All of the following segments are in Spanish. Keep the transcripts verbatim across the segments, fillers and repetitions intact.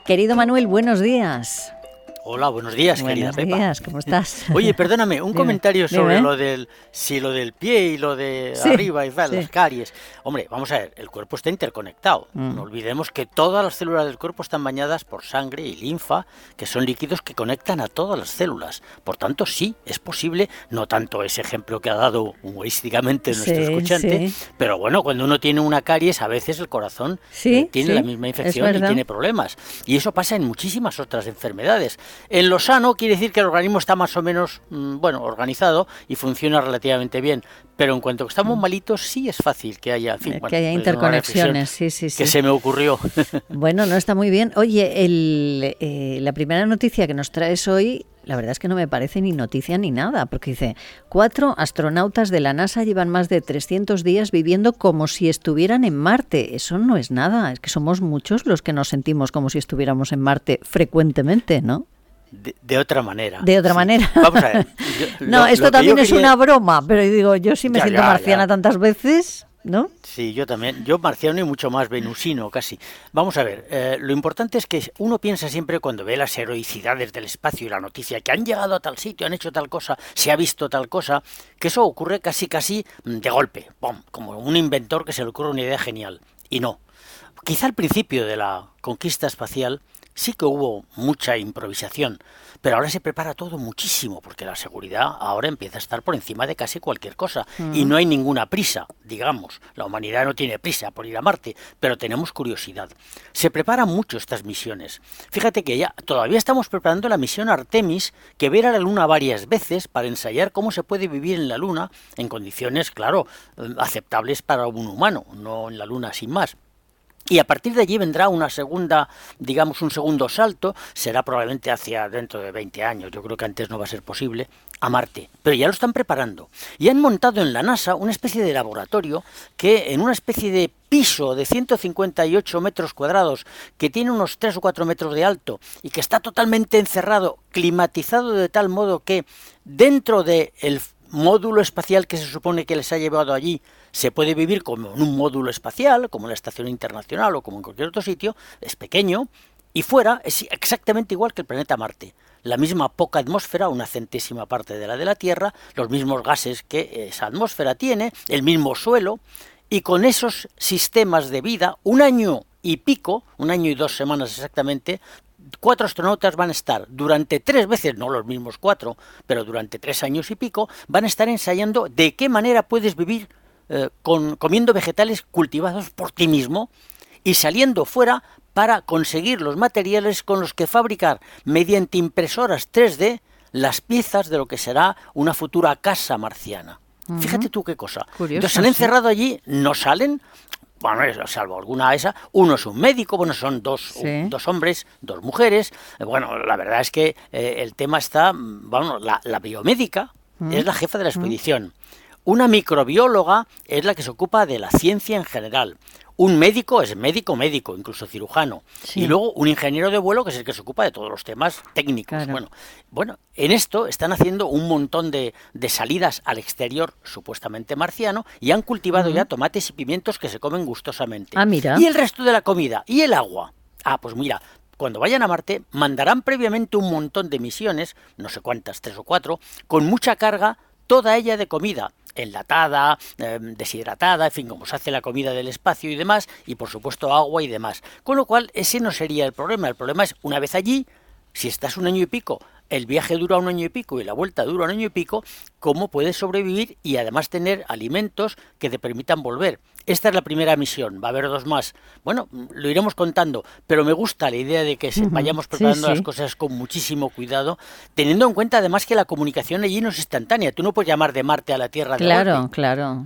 Querido Manuel, buenos días. Hola, buenos días, buenos querida Pepa. Buenos días, ¿cómo estás? Oye, perdóname, un dime, comentario sobre dime. lo del, si lo del pie y lo de Sí, arriba y tal, sí. las caries. Hombre, vamos a ver, el cuerpo está interconectado. Mm. No olvidemos que todas las células del cuerpo están bañadas por sangre y linfa, que son líquidos que conectan a todas las células. Por tanto, sí, es posible, no tanto ese ejemplo que ha dado humorísticamente nuestro Sí, escuchante, sí. pero bueno, cuando uno tiene una caries, a veces el corazón Sí, eh, tiene sí, la misma es infección y verdad. tiene problemas. Y eso pasa en muchísimas otras enfermedades. En lo sano quiere decir que el organismo está más o menos, mmm, bueno, organizado y funciona relativamente bien. Pero en cuanto que estamos malitos, sí es fácil que haya, en fin, Eh, bueno, que haya es una interconexiones, reflexión sí, sí, que sí. se me ocurrió. Bueno, no está muy bien. Oye, el, eh, la primera noticia que nos traes hoy, la verdad es que no me parece ni noticia ni nada, porque dice, cuatro astronautas de la NASA llevan más de trescientos días viviendo como si estuvieran en Marte. Eso no es nada, es que somos muchos los que nos sentimos como si estuviéramos en Marte frecuentemente, ¿no? De, de otra manera. De otra sí. manera. Vamos a ver. Yo, no, lo, esto lo también que es quería... una broma, pero digo, yo sí me ya, siento ya, marciana ya. tantas veces, ¿no? Sí, yo también. Yo marciano y mucho más venusino, casi. Vamos a ver, eh, lo importante es que uno piensa siempre cuando ve las heroicidades del espacio y la noticia que han llegado a tal sitio, han hecho tal cosa, se ha visto tal cosa, que eso ocurre casi casi de golpe, ¡pum!, como un inventor que se le ocurre una idea genial. Y no. Quizá al principio de la conquista espacial sí que hubo mucha improvisación, pero ahora se prepara todo muchísimo, porque la seguridad ahora empieza a estar por encima de casi cualquier cosa, mm. y no hay ninguna prisa, digamos. La humanidad no tiene prisa por ir a Marte, pero tenemos curiosidad. Se preparan mucho estas misiones. Fíjate que ya todavía estamos preparando la misión Artemis, que verá la Luna varias veces para ensayar cómo se puede vivir en la Luna en condiciones, claro, aceptables para un humano, no en la Luna sin más. Y a partir de allí vendrá una segunda, digamos, un segundo salto, será probablemente hacia dentro de veinte años, yo creo que antes no va a ser posible, a Marte. Pero ya lo están preparando. Y han montado en la NASA una especie de laboratorio que en una especie de piso de ciento cincuenta y ocho metros cuadrados, que tiene unos tres o cuatro metros de alto y que está totalmente encerrado, climatizado de tal modo que dentro del módulo espacial que se supone que les ha llevado allí, se puede vivir como en un módulo espacial, como en la Estación Internacional o como en cualquier otro sitio, es pequeño, y fuera es exactamente igual que el planeta Marte. La misma poca atmósfera, una centésima parte de la de la Tierra, los mismos gases que esa atmósfera tiene, el mismo suelo, y con esos sistemas de vida, un año y pico, un año y dos semanas exactamente, cuatro astronautas van a estar durante tres veces, no los mismos cuatro, pero durante tres años y pico, van a estar ensayando de qué manera puedes vivir eh, con, comiendo vegetales cultivados por ti mismo y saliendo fuera para conseguir los materiales con los que fabricar mediante impresoras tres D las piezas de lo que será una futura casa marciana. Uh-huh. Fíjate tú qué cosa. Curioso, Entonces se han encerrado sí. allí, no salen. Bueno, salvo alguna esa, uno es un médico, bueno, son dos, sí. un, dos hombres, dos mujeres. Bueno, la verdad es que eh, el tema está, bueno, la, la biomédica mm. es la jefa de la expedición. Mm. Una microbióloga es la que se ocupa de la ciencia en general. Un médico es médico, médico, incluso cirujano. Sí. Y luego un ingeniero de vuelo que es el que se ocupa de todos los temas técnicos. Claro. Bueno, bueno, en esto están haciendo un montón de, de salidas al exterior, supuestamente marciano, y han cultivado uh-huh. ya tomates y pimientos que se comen gustosamente. Ah, mira. Y el resto de la comida, y el agua. Ah, pues mira, cuando vayan a Marte, mandarán previamente un montón de misiones, no sé cuántas, tres o cuatro, con mucha carga, toda ella de comida. Enlatada, eh, deshidratada, en fin, como se hace la comida del espacio y demás, y por supuesto agua y demás. Con lo cual, ese no sería el problema. El problema es, una vez allí, si estás un año y pico, el viaje dura un año y pico y la vuelta dura un año y pico, ¿cómo puedes sobrevivir y además tener alimentos que te permitan volver? Esta es la primera misión, va a haber dos más. Bueno, lo iremos contando, pero me gusta la idea de que uh-huh. vayamos preparando sí, sí. las cosas con muchísimo cuidado, teniendo en cuenta además que la comunicación allí no es instantánea. Tú no puedes llamar de Marte a la Tierra de Claro, golpe. claro.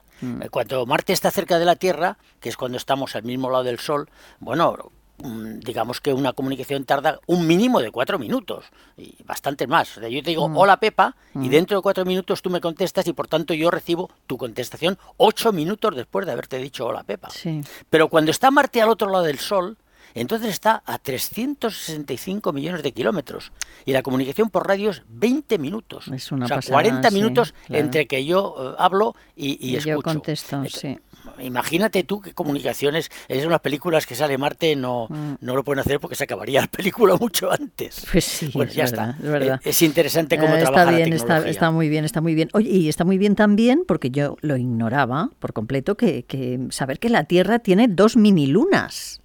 Cuando Marte está cerca de la Tierra, que es cuando estamos al mismo lado del Sol, bueno, digamos que una comunicación tarda un mínimo de cuatro minutos y bastante más. O sea, yo te digo, mm. hola Pepa, mm. y dentro de cuatro minutos tú me contestas y por tanto yo recibo tu contestación ocho minutos después de haberte dicho hola Pepa. Sí. Pero cuando está Marte al otro lado del Sol, entonces está a trescientos sesenta y cinco millones de kilómetros y la comunicación por radio es veinte minutos. Es una o sea, pasada, cuarenta sí, minutos claro. entre que yo uh, hablo y, y, y escucho. yo contesto, Entonces, sí. Imagínate tú qué comunicaciones, es unas películas que sale Marte, no, mm. no lo pueden hacer porque se acabaría la película mucho antes. Pues sí, bueno, es ya verdad, está. Es, verdad. es interesante cómo eh, está trabaja bien, la tecnología. Está, está muy bien, está muy bien. Oye, y está muy bien también, porque yo lo ignoraba por completo, que, que saber que la Tierra tiene dos minilunas.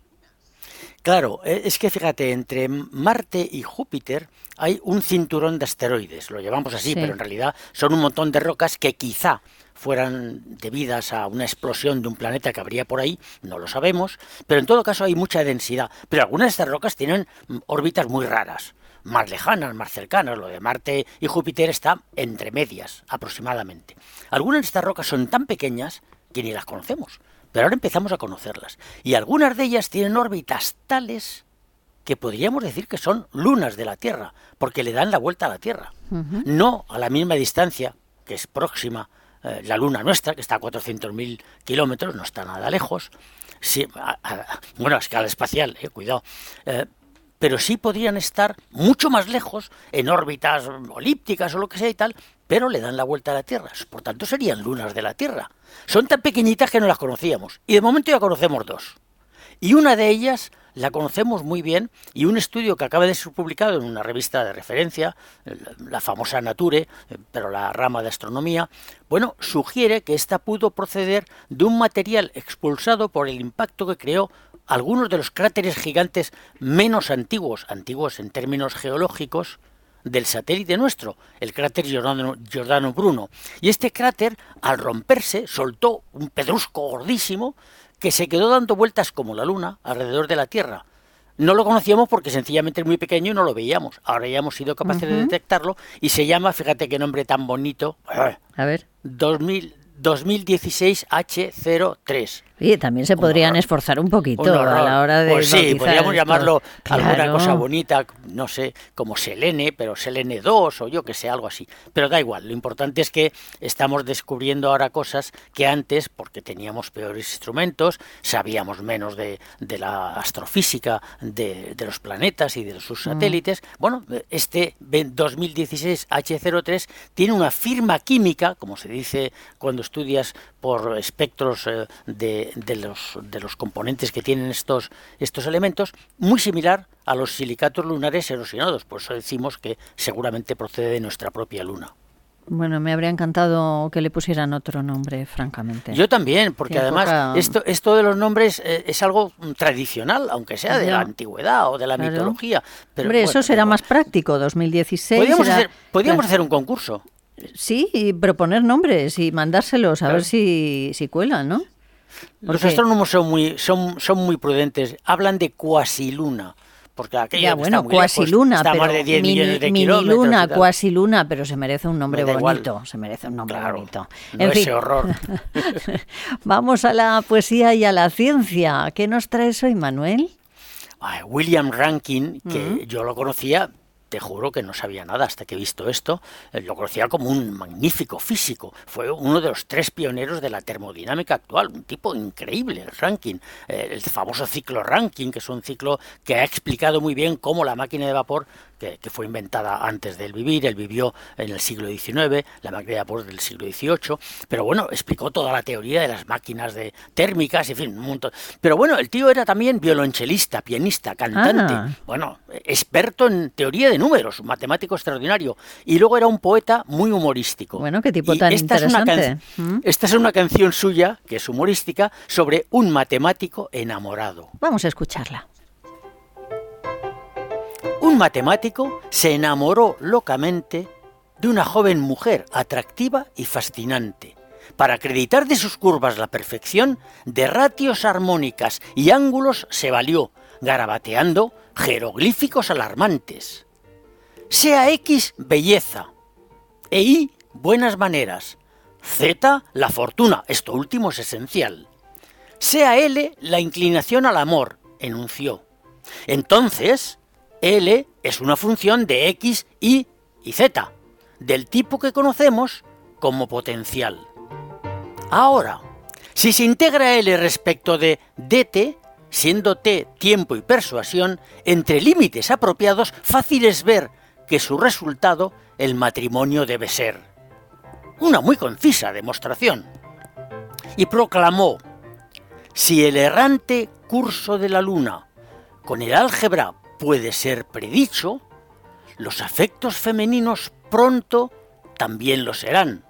Claro, es que fíjate, entre Marte y Júpiter hay un cinturón de asteroides, lo llamamos así, sí. pero en realidad son un montón de rocas que quizá fueran debidas a una explosión de un planeta que habría por ahí, no lo sabemos, pero en todo caso hay mucha densidad. Pero algunas de estas rocas tienen órbitas muy raras, más lejanas, más cercanas. Lo de Marte y Júpiter está entre medias, aproximadamente. Algunas de estas rocas son tan pequeñas que ni las conocemos, pero ahora empezamos a conocerlas. Y algunas de ellas tienen órbitas tales que podríamos decir que son lunas de la Tierra, porque le dan la vuelta a la Tierra. Uh-huh. No a la misma distancia, que es próxima, eh, la Luna nuestra, que está a cuatrocientos mil kilómetros, no está nada lejos. Sí, a, a, bueno, a escala espacial, eh, cuidado. Eh, pero sí podrían estar mucho más lejos, en órbitas elípticas o lo que sea y tal, pero le dan la vuelta a la Tierra. Por tanto, serían lunas de la Tierra. Son tan pequeñitas que no las conocíamos. Y de momento ya conocemos dos. Y una de ellas la conocemos muy bien, y un estudio que acaba de ser publicado en una revista de referencia, la famosa Nature, pero la rama de astronomía, bueno, sugiere que esta pudo proceder de un material expulsado por el impacto que creó algunos de los cráteres gigantes menos antiguos, antiguos en términos geológicos, del satélite nuestro, el cráter Giordano, Giordano Bruno. Y este cráter, al romperse, soltó un pedrusco gordísimo que se quedó dando vueltas como la Luna alrededor de la Tierra. No lo conocíamos porque sencillamente es muy pequeño y no lo veíamos. Ahora ya hemos sido capaces uh-huh. de detectarlo y se llama, fíjate qué nombre tan bonito, a ver, dos mil dieciséis H cero tres. Oye, también se podrían esforzar un poquito un a la hora de Pues sí, podríamos esto. llamarlo Claro. alguna cosa bonita, no sé, como Selene, pero Selene dos o yo que sé, algo así. Pero da igual, lo importante es que estamos descubriendo ahora cosas que antes, porque teníamos peores instrumentos, sabíamos menos de, de la astrofísica de, de los planetas y de sus satélites. Mm. Bueno, este dos mil dieciséis H cero tres tiene una firma química, como se dice cuando estudias por espectros eh, de De los, de los componentes que tienen estos, estos elementos, muy similar a los silicatos lunares erosionados. Por eso decimos que seguramente procede de nuestra propia Luna. Bueno, me habría encantado que le pusieran otro nombre, francamente. Yo también, porque Qué además poca... esto, esto de los nombres eh, es algo tradicional, aunque sea de ya. la antigüedad o de la claro. mitología. Pero, Hombre, bueno, eso será bueno. más práctico, dos mil dieciséis. Podríamos, será... hacer, podríamos claro. hacer un concurso. Sí, y proponer nombres y mandárselos a claro. ver si, si cuelan, ¿no? Los astrónomos son muy, son, son muy prudentes. Hablan de cuasiluna. Porque aquello ya, bueno, está muy cuasiluna, lejos, está pero más de diez mini, millones de mini kilómetros. luna, cuasiluna, pero se merece un nombre bonito. Igual. Se merece un nombre claro, bonito. No en ese fin. horror. Vamos a la poesía y a la ciencia. ¿Qué nos traes hoy, Manuel? Ay, William Rankine, que Mm. yo lo conocía, te juro que no sabía nada hasta que he visto esto, eh, lo conocía como un magnífico físico. Fue uno de los tres pioneros de la termodinámica actual, un tipo increíble, Rankine. Eh, el famoso ciclo Rankine, que es un ciclo que ha explicado muy bien cómo la máquina de vapor, que, que fue inventada antes de él vivir, él vivió en el siglo diecinueve, la máquina de vapor del siglo dieciocho, pero bueno, explicó toda la teoría de las máquinas de térmicas, en fin, un montón. Pero bueno, el tío era también violonchelista, pianista, cantante, Ah. bueno, experto en teoría de números, un matemático extraordinario, y luego era un poeta muy humorístico. Bueno, qué tipo Y tan esta es una interesante. can- ¿Mm? Esta es una canción suya, que es humorística, sobre un matemático enamorado. Vamos a escucharla. Un matemático se enamoró locamente de una joven mujer atractiva y fascinante. Para acreditar de sus curvas la perfección, de ratios armónicas y ángulos se valió, garabateando jeroglíficos alarmantes. Sea X belleza, e Y buenas maneras, Z la fortuna, esto último es esencial. Sea L la inclinación al amor, enunció. Entonces, L es una función de X, Y y Z, del tipo que conocemos como potencial. Ahora, si se integra L respecto de dt, siendo T tiempo y persuasión, entre límites apropiados, fácil es ver que su resultado el matrimonio debe ser. Una muy concisa demostración. Y proclamó: si el errante curso de la luna con el álgebra puede ser predicho, los afectos femeninos pronto también lo serán.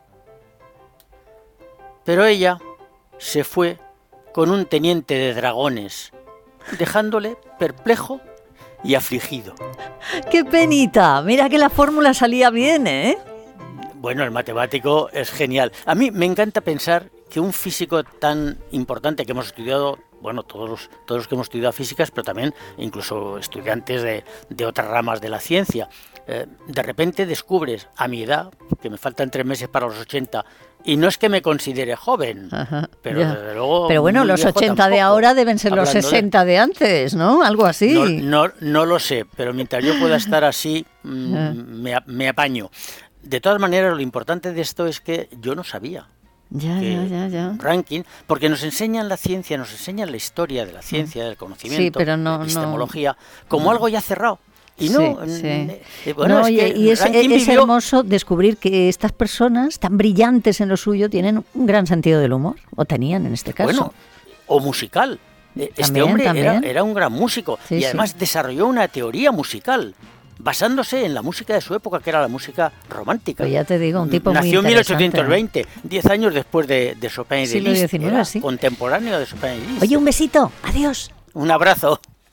Pero ella se fue con un teniente de dragones, dejándole perplejo y afligido. ¡Qué penita! Mira que la fórmula salía bien, ¿eh? Bueno, el matemático es genial. A mí me encanta pensar que un físico tan importante que hemos estudiado, bueno, todos los, todos los que hemos estudiado físicas, pero también incluso estudiantes de, de otras ramas de la ciencia, eh, de repente descubres, a mi edad, que me faltan tres meses para los ochenta, y no es que me considere joven, Ajá, pero ya. desde luego... Pero bueno, los ochenta de ahora deben ser los sesenta de... de antes, ¿no? Algo así. No, no, no lo sé, pero mientras yo pueda estar así, mmm, me, me apaño. De todas maneras, lo importante de esto es que yo no sabía. Ya, ya, ya, ya. Ranking, porque nos enseñan la ciencia, nos enseñan la historia de la ciencia, del conocimiento, sí, pero no, de la epistemología, no, como no. algo ya cerrado. Y no, sí, sí. Eh, bueno, no, es que y es, es vivió... hermoso descubrir que estas personas tan brillantes en lo suyo tienen un gran sentido del humor, o tenían en este caso. Bueno, o musical. Este también, hombre también. Era, era un gran músico sí, y además sí. desarrolló una teoría musical basándose en la música de su época, que era la música romántica. Pues ya te digo, un tipo Nació muy interesante. en mil ochocientos veinte, diez años después de, de Chopin y de Siglo Liszt. diecinueve, Era sí. contemporáneo de Chopin y Liszt. Oye, un besito, adiós. Un abrazo.